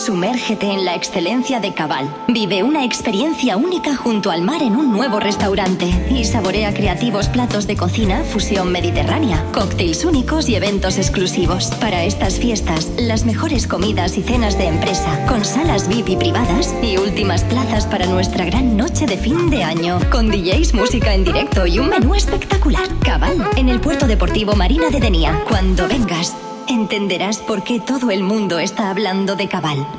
Sumérgete en la excelencia de Cabal. Vive una experiencia única junto al mar en un nuevo restaurante y saborea creativos platos de cocina fusión mediterránea, cócteles únicos y eventos exclusivos. Para estas fiestas, las mejores comidas y cenas de empresa, con salas VIP y privadas y últimas plazas para nuestra gran noche de fin de año, con DJs, música en directo y un menú espectacular. Cabal, en el Puerto Deportivo Marina de Denia. Cuando vengas, entenderás por qué todo el mundo está hablando de Cabal.